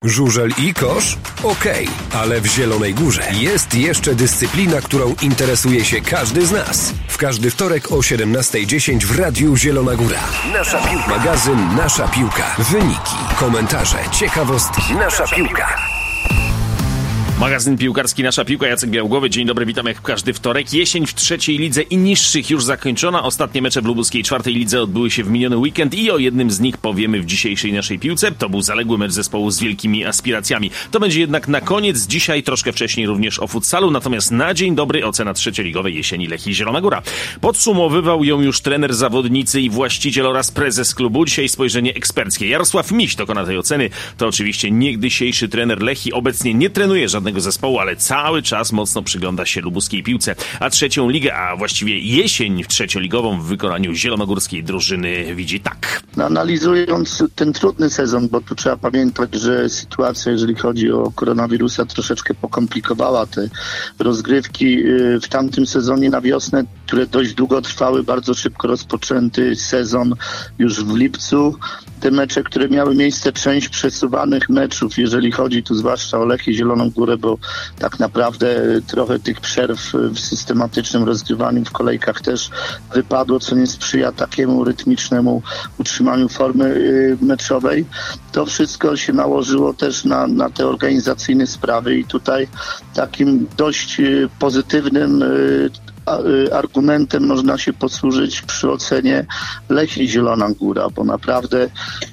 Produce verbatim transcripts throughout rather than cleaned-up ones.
Żużel i kosz? Okej, okay, ale w Zielonej Górze jest jeszcze dyscyplina, którą interesuje się każdy z nas. W każdy wtorek o siedemnasta dziesięć w Radiu Zielona Góra. Nasza piłka. Magazyn Nasza Piłka. Wyniki, komentarze, ciekawostki. Nasza Piłka. Magazyn piłkarski Nasza Piłka, Jacek Białgłowy. Dzień dobry, witam jak każdy wtorek. Jesień w trzeciej lidze i niższych już zakończona. Ostatnie mecze w lubuskiej czwartej lidze odbyły się w miniony weekend i o jednym z nich powiemy w dzisiejszej naszej piłce. To był zaległy mecz zespołu z wielkimi aspiracjami. To będzie jednak na koniec. Dzisiaj troszkę wcześniej również o futsalu, natomiast na dzień dobry ocena trzecioligowej jesieni Lechii Zielona Góra. Podsumowywał ją już trener, zawodnicy i właściciel oraz prezes klubu. Dzisiaj spojrzenie eksperckie. Jarosław Miś dokona tej oceny. To oczywiście niegdysiejszy trener Lechii. Obecnie nie trenuje żadnego zespołu, ale cały czas mocno przygląda się lubuskiej piłce. A trzecią ligę, a właściwie jesień trzecioligową w wykonaniu zielonogórskiej drużyny widzi tak. No, analizując ten trudny sezon, bo tu trzeba pamiętać, że sytuacja, jeżeli chodzi o koronawirusa, troszeczkę pokomplikowała te rozgrywki w tamtym sezonie na wiosnę, które dość długo trwały, bardzo szybko rozpoczęty sezon już w lipcu. Te mecze, które miały miejsce, część przesuwanych meczów, jeżeli chodzi tu zwłaszcza o Lechię Zieloną Górę, bo tak naprawdę trochę tych przerw w systematycznym rozgrywaniu w kolejkach też wypadło, co nie sprzyja takiemu rytmicznemu utrzymaniu formy meczowej. To wszystko się nałożyło też na, na te organizacyjne sprawy i tutaj takim dość pozytywnym argumentem można się posłużyć przy ocenie Lechii Zielona Góra, bo naprawdę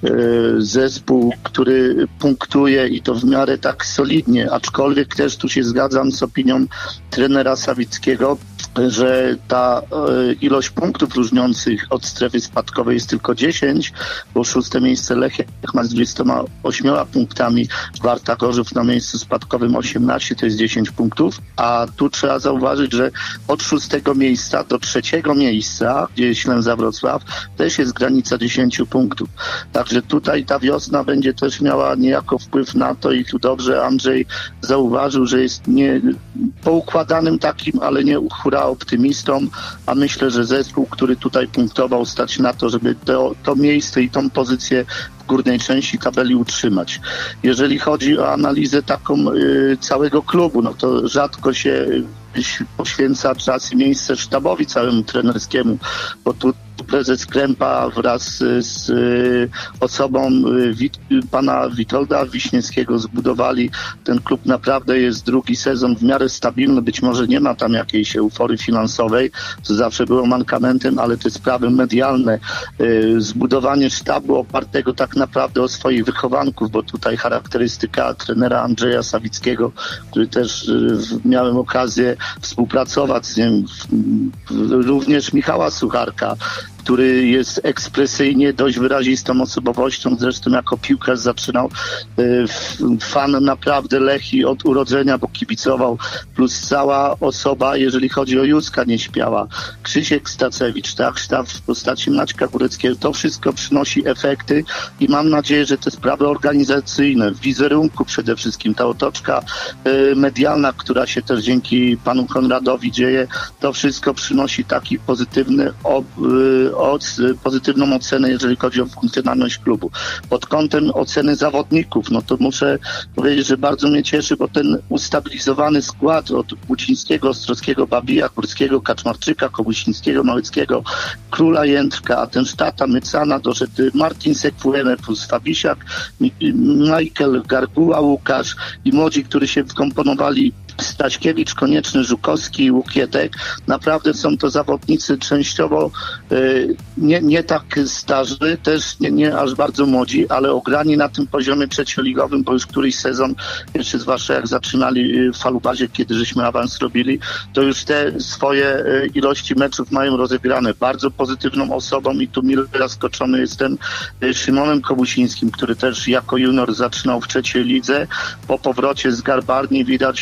zespół, który punktuje i to w miarę tak solidnie, aczkolwiek też tu się zgadzam z opinią trenera Sawickiego, że ta ilość punktów różniących od strefy spadkowej jest tylko dziesięć, bo szóste miejsce Lechia ma z dwudziestoma ośmioma punktami, Warta Gorzów na miejscu spadkowym osiemnaście, to jest dziesięć punktów, a tu trzeba zauważyć, że od szóstego miejsca do trzeciego miejsca, gdzie jest Ślęza Wrocław, też jest granica dziesięć punktów. Także tutaj ta wiosna będzie też miała niejako wpływ na to i tu dobrze Andrzej zauważył, że jest nie poukładanym takim, ale nie hura optymistą, a myślę, że zespół, który tutaj punktował, stać na to, żeby to, to miejsce i tą pozycję w górnej części tabeli utrzymać. Jeżeli chodzi o analizę taką y, całego klubu, no to rzadko się poświęca czas i miejsce sztabowi całemu trenerskiemu, bo tu prezes Krępa wraz z osobą Wit- pana Witolda Wiśniewskiego zbudowali ten klub. Naprawdę jest drugi sezon w miarę stabilny. Być może nie ma tam jakiejś euforii finansowej, co zawsze było mankamentem, ale te sprawy medialne, zbudowanie sztabu opartego tak naprawdę o swoich wychowanków, bo tutaj charakterystyka trenera Andrzeja Sawickiego, który też miałem okazję współpracować z nim, również Michała Sucharka, który jest ekspresyjnie dość wyrazistą osobowością, zresztą jako piłkarz zaczynał fan naprawdę Lechii od urodzenia, bo kibicował, plus cała osoba, jeżeli chodzi o Józka Nieśmiała, Krzysiek Stacewicz, tak, sztab w postaci Maćka Góreckiego, to wszystko przynosi efekty i mam nadzieję, że te sprawy organizacyjne, w wizerunku przede wszystkim, ta otoczka medialna, która się też dzięki panu Konradowi dzieje, to wszystko przynosi taki pozytywny ob, o pozytywną ocenę, jeżeli chodzi o funkcjonalność klubu. Pod kątem oceny zawodników, no to muszę powiedzieć, że bardzo mnie cieszy, bo ten ustabilizowany skład od Bucińskiego, Ostrowskiego, Babija, Górskiego, Kaczmarczyka, Kobusińskiego, Małeckiego, Króla Jędrka, a ten Sztata, Mycana, doszedł Martin Sekwueme plus Fabisiak, Michael Garguła, Łukasz i młodzi, którzy się wkomponowali, Staśkiewicz, Konieczny, Żukowski i Łukietek. Naprawdę są to zawodnicy częściowo y, nie, nie tak starzy, też nie, nie aż bardzo młodzi, ale ograni na tym poziomie trzecioligowym, bo już któryś sezon, jeszcze zwłaszcza jak zaczynali w Falubazie, kiedy żeśmy awans robili, to już te swoje y, ilości meczów mają rozegrane. Bardzo pozytywną osobą i tu mile zaskoczony jestem y, Szymonem Kobusińskim, który też jako junior zaczynał w trzeciej lidze. Po powrocie z Garbarni widać, że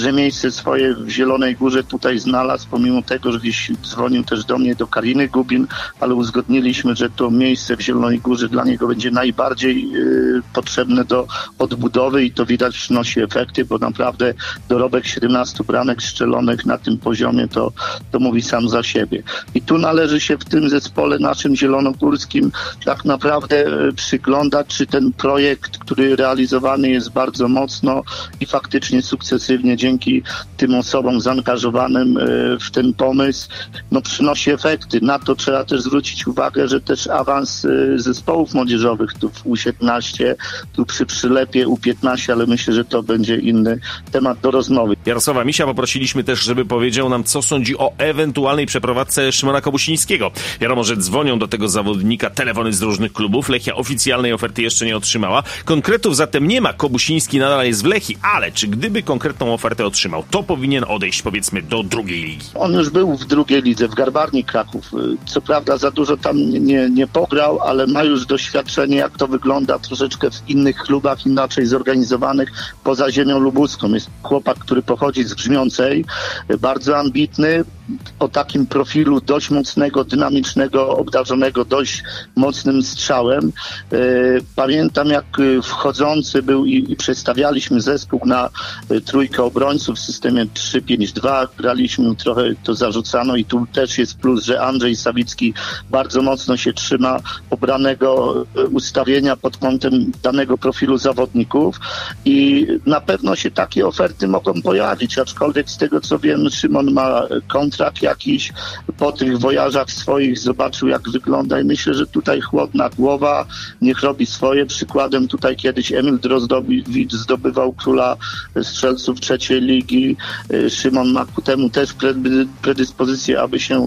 godne miejsce swoje w Zielonej Górze tutaj znalazł, pomimo tego, że gdzieś dzwonił też do mnie, do Kariny Gubin, ale uzgodniliśmy, że to miejsce w Zielonej Górze dla niego będzie najbardziej y, potrzebne do odbudowy i to widać przynosi efekty, bo naprawdę dorobek siedemnastu bramek strzelonych na tym poziomie to, to mówi sam za siebie. I tu należy się w tym zespole naszym zielonogórskim tak naprawdę y, przyglądać, czy ten projekt, który realizowany jest bardzo mocno i faktycznie sukcesywnie dzięki tym osobom zaangażowanym w ten pomysł, no przynosi efekty. Na to trzeba też zwrócić uwagę, że też awans zespołów młodzieżowych tu w U siedemnaście, tu przy przylepie U piętnaście, ale myślę, że to będzie inny temat do rozmowy. Jarosława Misia poprosiliśmy też, żeby powiedział nam, co sądzi o ewentualnej przeprowadzce Szymona Kobusińskiego. Wiadomo, że dzwonią do tego zawodnika telefony z różnych klubów. Lechia oficjalnej oferty jeszcze nie otrzymała. Konkretów zatem nie ma. Kobusiński nadal jest w Lechii, ale czy gdyby konkretną ofertę otrzymał, to powinien odejść, powiedzmy, do drugiej ligi? On już był w drugiej lidze, w Garbarni Kraków. Co prawda za dużo tam nie, nie pograł, ale ma już doświadczenie, jak to wygląda troszeczkę w innych klubach, inaczej zorganizowanych poza ziemią lubuską. Jest chłopak, który pochodzi z Grzmiącej, bardzo ambitny, o takim profilu dość mocnego, dynamicznego, obdarzonego dość mocnym strzałem. Pamiętam, jak wchodzący był i, i przestawialiśmy zespół na trójkę obrońców w systemie trzy pięć dwa. Graliśmy, trochę to zarzucano i tu też jest plus, że Andrzej Sawicki bardzo mocno się trzyma obranego ustawienia pod kątem danego profilu zawodników i na pewno się takie oferty mogą pojawić, aczkolwiek z tego co wiem, Szymon ma kontrakt jakiś, po tych wojażach swoich zobaczył, jak wygląda i myślę, że tutaj chłodna głowa, niech robi swoje. Przykładem tutaj kiedyś Emil Drozdowicz zdobywał króla strzelców trzeciej ligi. Szymon ma ku temu też predyspozycję, aby się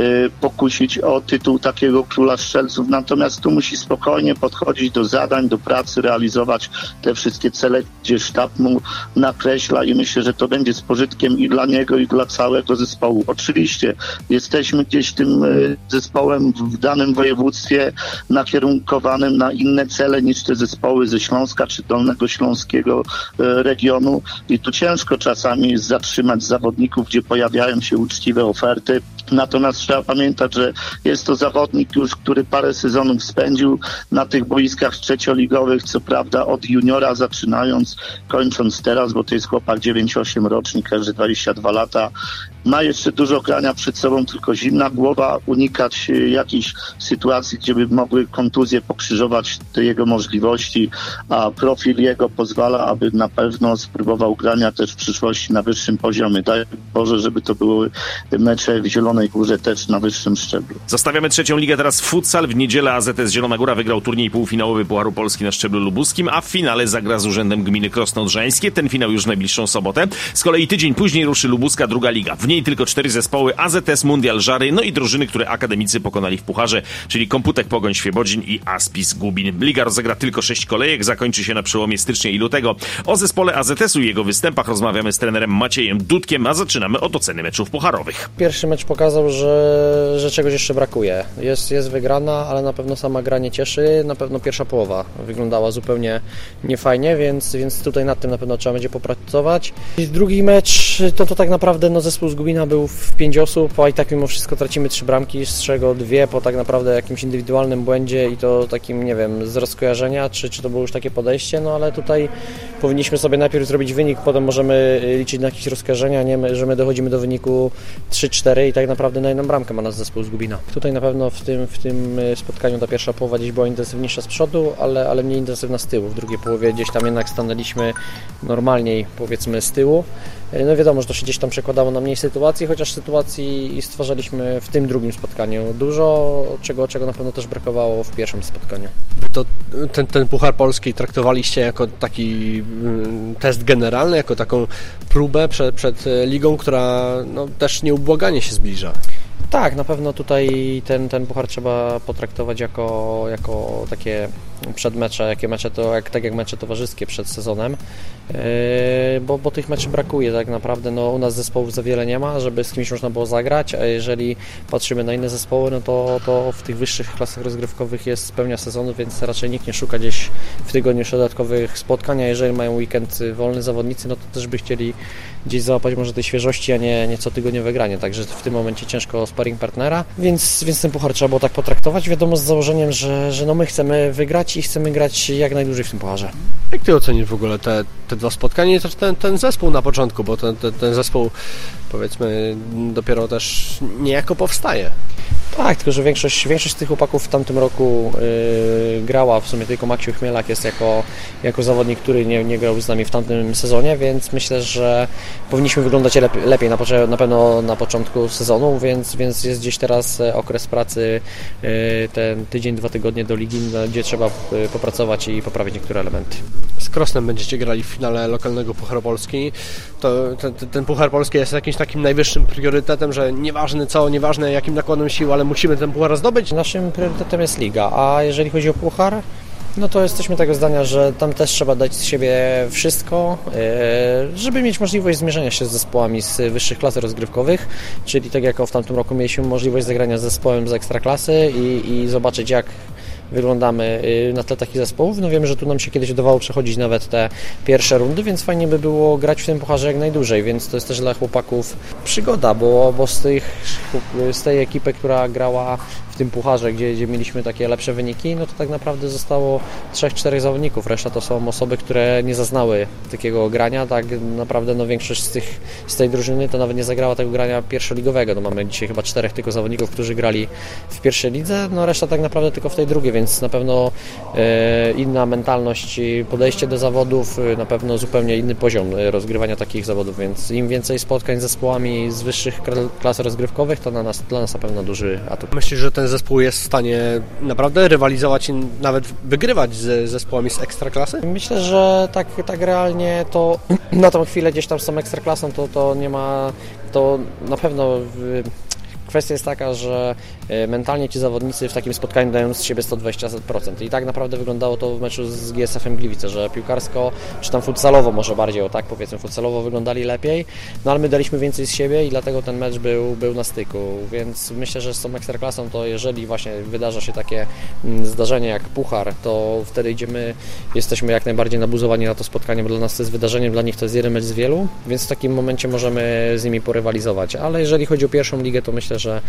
pokusić o tytuł takiego króla strzelców. Natomiast tu musi spokojnie podchodzić do zadań, do pracy, realizować te wszystkie cele, gdzie sztab mu nakreśla i myślę, że to będzie z pożytkiem i dla niego, i dla całego zespołu. Oczywiście jesteśmy gdzieś tym zespołem w danym województwie nakierunkowanym na inne cele niż te zespoły ze Śląska czy Dolnego Śląskiego regionu i tu ciężko czasami jest zatrzymać zawodników, gdzie pojawiają się uczciwe oferty. Natomiast trzeba pamiętać, że jest to zawodnik już, który parę sezonów spędził na tych boiskach trzecioligowych, co prawda od juniora zaczynając, kończąc teraz, bo to jest chłopak dziewięć osiem rocznik, każdy dwadzieścia dwa lata. Ma jeszcze dużo grania przed sobą, tylko zimna głowa, unikać jakichś sytuacji, gdzie by mogły kontuzje pokrzyżować te jego możliwości, a profil jego pozwala, aby na pewno spróbował grania też w przyszłości na wyższym poziomie. Daj Boże, żeby to były mecze w Zielonej Górze też na wyższym szczeblu. Zostawiamy trzecią ligę, teraz futsal. W niedzielę A Z S Zielona Góra wygrał turniej półfinałowy Pucharu Polski na szczeblu lubuskim, a w finale zagra z Urzędem Gminy Krosno Odrzańskie. Ten finał już w najbliższą sobotę. Z kolei tydzień później ruszy lubuska druga liga. W niej tylko cztery zespoły: A Z S, Mundial Żary, no i drużyny, które akademicy pokonali w Pucharze, czyli Komputek Pogoń Świebodzin i Aspis Gubin. Liga rozegra tylko sześć kolejek, zakończy się na przełomie stycznia i lutego. O zespole A Z S-u i jego występach rozmawiamy z trenerem Maciejem Dudkiem, a zaczynamy od oceny meczów pucharowych. Pierwszy mecz pokazał, że, że czegoś jeszcze brakuje. Jest, jest wygrana, ale na pewno sama gra nie cieszy. Na pewno pierwsza połowa wyglądała zupełnie niefajnie, więc, więc tutaj nad tym na pewno trzeba będzie popracować. I drugi mecz to, to tak naprawdę no, zespół z Gubina był w pięć osób, a i tak mimo wszystko tracimy trzy bramki, z czego dwie po tak naprawdę jakimś indywidualnym błędzie i to takim, nie wiem, z rozkojarzenia, czy, czy to było już takie podejście, no ale tutaj powinniśmy sobie najpierw zrobić wynik, potem możemy liczyć na jakieś rozkojarzenia, nie, że my dochodzimy do wyniku trzy cztery i tak naprawdę na jedną bramkę ma nas zespół z Gubina. Tutaj na pewno w tym, w tym spotkaniu ta pierwsza połowa gdzieś była intensywniejsza z przodu, ale, ale mniej intensywna z tyłu. W drugiej połowie gdzieś tam jednak stanęliśmy normalniej, powiedzmy, z tyłu. No wiadomo, że to się gdzieś tam przekładało na mniej sytuacji, chociaż sytuacji stwarzaliśmy w tym drugim spotkaniu dużo, czego, czego na pewno też brakowało w pierwszym spotkaniu. To ten, ten Puchar Polski traktowaliście jako taki test generalny, jako taką próbę przed, przed ligą, która no, też nieubłaganie się zbliża. Tak, na pewno tutaj ten, ten puchar trzeba potraktować jako, jako takie przed mecze, jakie mecze to, jak, tak jak mecze towarzyskie przed sezonem, yy, bo, bo tych meczy brakuje tak naprawdę, no u nas zespołów za wiele nie ma, żeby z kimś można było zagrać, a jeżeli patrzymy na inne zespoły, no to, to w tych wyższych klasach rozgrywkowych jest pełnia sezonu, więc raczej nikt nie szuka gdzieś w tygodniu dodatkowych spotkań, a jeżeli mają weekend wolny zawodnicy, no to też by chcieli gdzieś załapać może tej świeżości, a nie, nie cotygodniowe granie, także w tym momencie ciężko o sparring partnera, więc, więc ten puchar trzeba było tak potraktować, wiadomo z założeniem, że, że no my chcemy wygrać i chcemy grać jak najdłużej w tym pucharze. Jak ty ocenisz w ogóle te, te dwa spotkania i też ten, ten zespół na początku, bo ten, ten, ten zespół powiedzmy dopiero też niejako powstaje. Tak, tylko że większość, większość z tych chłopaków w tamtym roku yy, grała, w sumie tylko Maksiu Chmielak jest jako, jako zawodnik, który nie, nie grał z nami w tamtym sezonie, więc myślę, że powinniśmy wyglądać lepiej, lepiej na, na pewno na początku sezonu, więc, więc jest gdzieś teraz okres pracy, yy, ten tydzień, dwa tygodnie do ligi, gdzie trzeba popracować i poprawić niektóre elementy. Z Krosnem będziecie grali w finale lokalnego Pucharu Polski. To, ten, ten Puchar Polski jest jakimś takim najwyższym priorytetem, że nieważne co, nieważne jakim nakładem sił, ale musimy ten puchar zdobyć? Naszym priorytetem jest liga, a jeżeli chodzi o puchar, no to jesteśmy tego zdania, że tam też trzeba dać z siebie wszystko, żeby mieć możliwość zmierzenia się z zespołami z wyższych klas rozgrywkowych, czyli tak jak w tamtym roku mieliśmy możliwość zagrania z zespołem z ekstraklasy i, i zobaczyć jak wyglądamy na tle takich zespołów. No wiemy, że tu nam się kiedyś udawało przechodzić nawet te pierwsze rundy, więc fajnie by było grać w tym pucharze jak najdłużej, więc to jest też dla chłopaków przygoda, bo, bo z, tych, z tej ekipy, która grała w tym pucharze, gdzie, gdzie mieliśmy takie lepsze wyniki, no to tak naprawdę zostało trzech, czterech zawodników, reszta to są osoby, które nie zaznały takiego grania, tak naprawdę no większość z, tych, z tej drużyny to nawet nie zagrała tego grania pierwszoligowego, no mamy dzisiaj chyba czterech tylko zawodników, którzy grali w pierwszej lidze, no reszta tak naprawdę tylko w tej drugiej, więc na pewno e, inna mentalność, podejście do zawodów, na pewno zupełnie inny poziom rozgrywania takich zawodów, więc im więcej spotkań z zespołami z wyższych klas rozgrywkowych, to na nas, dla nas na pewno duży atut. Myślisz, że ten zespół jest w stanie naprawdę rywalizować i nawet wygrywać z zespołami z ekstraklasy? Myślę, że tak, tak realnie to na tą chwilę gdzieś tam z tą ekstraklasą to, to nie ma, to na pewno w, kwestia jest taka, że mentalnie ci zawodnicy w takim spotkaniu dają z siebie sto dwadzieścia procent i tak naprawdę wyglądało to w meczu z G S F-em Gliwice, że piłkarsko, czy tam futsalowo może bardziej, o tak powiedzmy, futsalowo wyglądali lepiej, no ale my daliśmy więcej z siebie i dlatego ten mecz był, był na styku, więc myślę, że z tą ekstraklasą to jeżeli właśnie wydarza się takie zdarzenie jak puchar, to wtedy idziemy, jesteśmy jak najbardziej nabuzowani na to spotkanie, bo dla nas to jest wydarzeniem, dla nich to jest jeden mecz z wielu, więc w takim momencie możemy z nimi porywalizować, ale jeżeli chodzi o pierwszą ligę, to myślę, że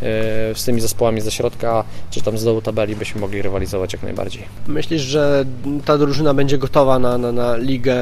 z tymi zespołami ze środka, czy tam z dołu tabeli byśmy mogli rywalizować jak najbardziej. Myślisz, że ta drużyna będzie gotowa na, na, na ligę,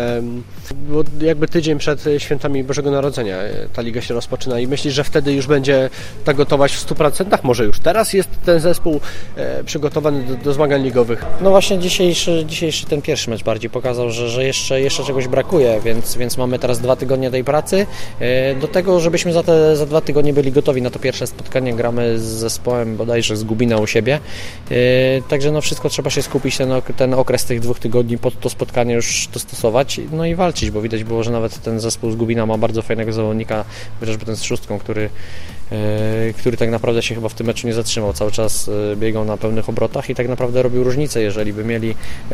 bo jakby tydzień przed świętami Bożego Narodzenia ta liga się rozpoczyna i myślisz, że wtedy już będzie tak gotować w stu procentach? Może już teraz jest ten zespół e, przygotowany do, do zmagań ligowych? No właśnie dzisiejszy, dzisiejszy ten pierwszy mecz bardziej pokazał, że, że jeszcze, jeszcze czegoś brakuje, więc, więc mamy teraz dwa tygodnie tej pracy. E, do tego, żebyśmy za te za dwa tygodnie byli gotowi na to pierwsze spotkanie, gramy z zespołem bodajże z Gubina u siebie, yy, także no wszystko trzeba się skupić, ten, ten okres tych dwóch tygodni pod to spotkanie już dostosować, no i walczyć, bo widać było, że nawet ten zespół z Gubina ma bardzo fajnego zawodnika, chociażby ten z szóstką, który Yy, który tak naprawdę się chyba w tym meczu nie zatrzymał, cały czas yy, biegał na pełnych obrotach i tak naprawdę robił różnicę, jeżeli by mieli yy,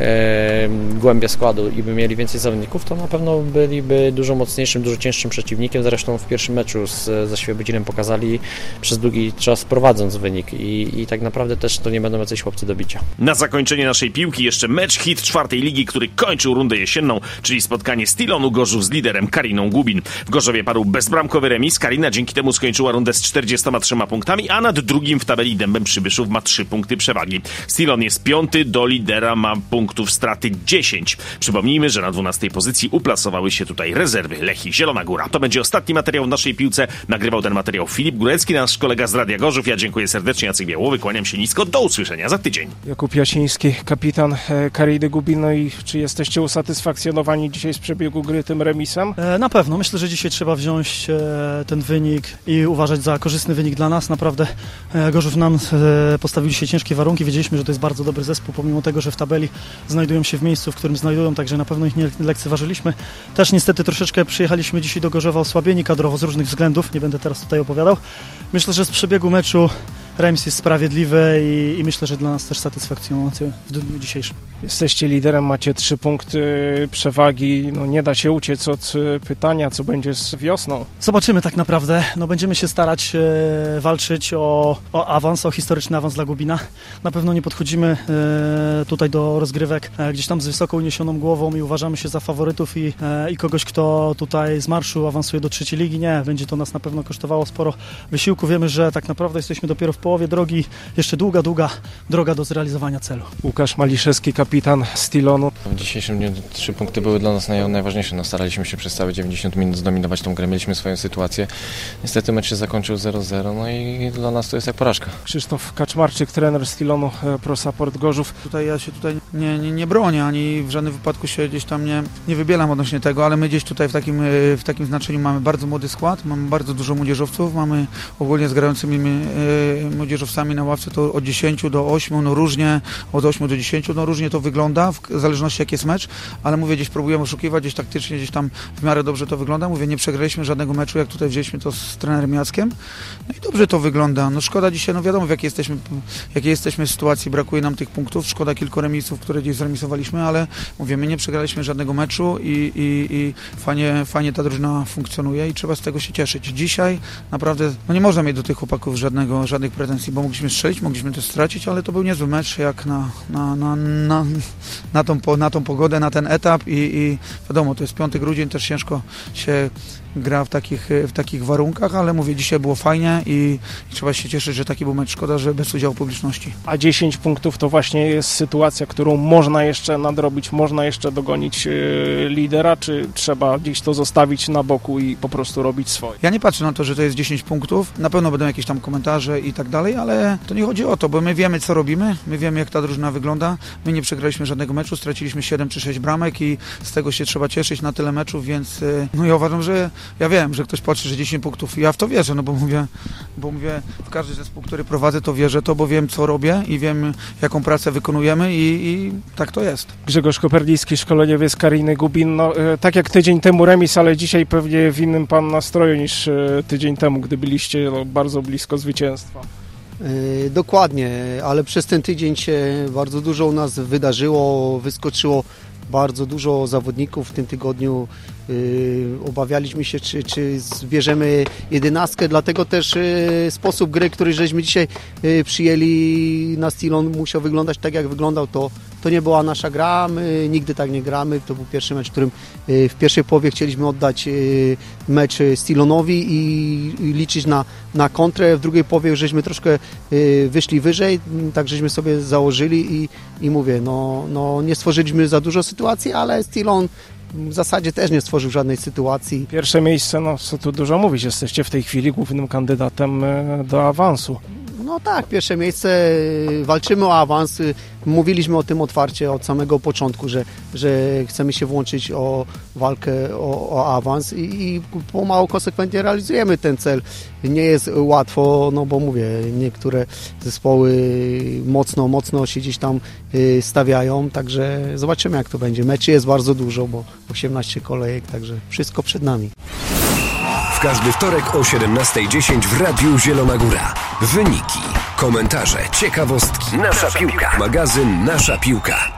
głębię składu i by mieli więcej zawodników, to na pewno byliby dużo mocniejszym, dużo cięższym przeciwnikiem, zresztą w pierwszym meczu z, ze Świebodzinem pokazali przez długi czas prowadząc wynik i, i tak naprawdę też to nie będą jacyś chłopcy do bicia. Na zakończenie naszej piłki jeszcze mecz hit czwartej ligi, który kończył rundę jesienną, czyli spotkanie Stilonu Gorzów z liderem Kariną Gubin. W Gorzowie padł bezbramkowy remis, Karina dzięki temu skończyła rundę z czterdziestoma trzema punktami, a nad drugim w tabeli Dębem Przybyszów ma trzy punkty przewagi. Stilon jest piąty, do lidera ma punktów straty dziesięć. Przypomnijmy, że na dwunastej pozycji uplasowały się tutaj rezerwy Lechii Zielona Góra. To będzie ostatni materiał w naszej piłce. Nagrywał ten materiał Filip Górecki, nasz kolega z Radia Gorzów. Ja dziękuję serdecznie, Jacek Białowy, kłaniam się nisko. Do usłyszenia za tydzień. Jakub Jasiński, kapitan Kariny Gubin. No i czy jesteście usatysfakcjonowani dzisiaj z przebiegu gry tym remisem? Na pewno. Myślę, że dzisiaj trzeba wziąć ten wynik i uważać za korzystny wynik dla nas. Naprawdę Gorzów nam postawił dzisiaj ciężkie warunki. Wiedzieliśmy, że to jest bardzo dobry zespół, pomimo tego, że w tabeli znajdują się w miejscu, w którym znajdują, także na pewno ich nie lekceważyliśmy. Też niestety troszeczkę przyjechaliśmy dzisiaj do Gorzowa osłabieni kadrowo z różnych względów. Nie będę teraz tutaj opowiadał. Myślę, że z przebiegu meczu remis jest sprawiedliwy i, i myślę, że dla nas też satysfakcjonujący w dniu dzisiejszym. Jesteście liderem, macie trzy punkty przewagi, no nie da się uciec od pytania, co będzie z wiosną. Zobaczymy tak naprawdę, no będziemy się starać e, walczyć o, o awans, o historyczny awans dla Gubina. Na pewno nie podchodzimy e, tutaj do rozgrywek e, gdzieś tam z wysoko uniesioną głową i uważamy się za faworytów i, e, i kogoś, kto tutaj z marszu awansuje do trzeciej ligi. Nie, będzie to nas na pewno kosztowało sporo wysiłku. Wiemy, że tak naprawdę jesteśmy dopiero w połowie drogi, jeszcze długa, długa droga do zrealizowania celu. Łukasz Maliszewski, kapitan Stilonu. W dzisiejszym dniu trzy punkty były dla nas naj, najważniejsze. No, staraliśmy się przez całe dziewięćdziesiąt minut zdominować tą grę, mieliśmy swoją sytuację. Niestety mecz się zakończył zero zero, no i dla nas to jest jak porażka. Krzysztof Kaczmarczyk, trener Stilonu Pro Support Gorzów. Tutaj ja się tutaj nie, nie, nie bronię, ani w żadnym wypadku się gdzieś tam nie, nie wybielam odnośnie tego, ale my gdzieś tutaj w takim, w takim znaczeniu mamy bardzo młody skład, mamy bardzo dużo młodzieżowców, mamy ogólnie z grającymi e, młodzieżowcami na ławce to od dziesięciu do ośmiu, no różnie, od ośmiu do dziesięciu, no różnie to wygląda, w zależności jaki jest mecz, ale mówię, gdzieś próbujemy oszukiwać, gdzieś taktycznie, gdzieś tam w miarę dobrze to wygląda, mówię, nie przegraliśmy żadnego meczu, jak tutaj wzięliśmy to z trenerem Jackiem, no i dobrze to wygląda, no szkoda dzisiaj, no wiadomo w jakiej jesteśmy, jakiej jesteśmy sytuacji, brakuje nam tych punktów, szkoda kilku remisów, które gdzieś zremisowaliśmy, ale mówię, my nie przegraliśmy żadnego meczu i, i, i fajnie, fajnie ta drużyna funkcjonuje i trzeba z tego się cieszyć. Dzisiaj naprawdę, no nie można mieć do tych chłopaków żadnego, żadnych pretensji, bo mogliśmy strzelić, mogliśmy też stracić, ale to był niezły mecz jak na, na, na, na, na, tą, na tą pogodę, na ten etap i, i wiadomo, to jest piąty grudzień, też ciężko się gra w takich, w takich warunkach, ale mówię, dzisiaj było fajnie i, i trzeba się cieszyć, że taki był mecz. Szkoda, że bez udziału publiczności. A dziesięć punktów to właśnie jest sytuacja, którą można jeszcze nadrobić, można jeszcze dogonić yy, lidera, czy trzeba gdzieś to zostawić na boku i po prostu robić swoje? Ja nie patrzę na to, że to jest dziesięć punktów. Na pewno będą jakieś tam komentarze i tak dalej, ale to nie chodzi o to, bo my wiemy, co robimy, my wiemy, jak ta drużyna wygląda. My nie przegraliśmy żadnego meczu, straciliśmy siedem czy sześć bramek i z tego się trzeba cieszyć na tyle meczów, więc yy, no ja uważam, że ja wiem, że ktoś patrzy, że dziesięć punktów. Ja w to wierzę, no bo mówię, bo mówię, w każdy zespół, który prowadzę, to wierzę to, bo wiem, co robię i wiem, jaką pracę wykonujemy i, i tak to jest. Grzegorz Kopernicki, szkoleniowiec Kariny Gubin. No, e, tak jak tydzień temu remis, ale dzisiaj pewnie w innym pan nastroju niż e, tydzień temu, gdy byliście no, bardzo blisko zwycięstwa. Yy, dokładnie, ale przez ten tydzień się bardzo dużo u nas wydarzyło, wyskoczyło bardzo dużo zawodników w tym tygodniu. Yy, obawialiśmy się, czy, czy zbierzemy jedenastkę, dlatego też yy, sposób gry, który żeśmy dzisiaj yy, przyjęli na Stilon, musiał wyglądać tak, jak wyglądał. To, to nie była nasza gra, my nigdy tak nie gramy. To był pierwszy mecz, w którym yy, w pierwszej połowie chcieliśmy oddać yy, mecz Stilonowi i, i liczyć na, na kontrę. W drugiej połowie już żeśmy troszkę yy, wyszli wyżej, tak żeśmy sobie założyli i, i mówię, no, no nie stworzyliśmy za dużo sytuacji, ale Stilon w zasadzie też nie stworzył żadnej sytuacji. Pierwsze miejsce, no co tu dużo mówić, jesteście w tej chwili głównym kandydatem do awansu. No tak, pierwsze miejsce, walczymy o awans, mówiliśmy o tym otwarcie od samego początku, że, że chcemy się włączyć o walkę o, o awans i, i pomału konsekwentnie realizujemy ten cel. Nie jest łatwo, no bo mówię, niektóre zespoły mocno, mocno się gdzieś tam stawiają, także zobaczymy, jak to będzie. Meczy jest bardzo dużo, bo osiemnaście kolejek, także wszystko przed nami. W każdy wtorek o siedemnasta dziesięć w Radiu Zielona Góra. Wyniki, komentarze, ciekawostki. Nasza piłka. Magazyn Nasza Piłka.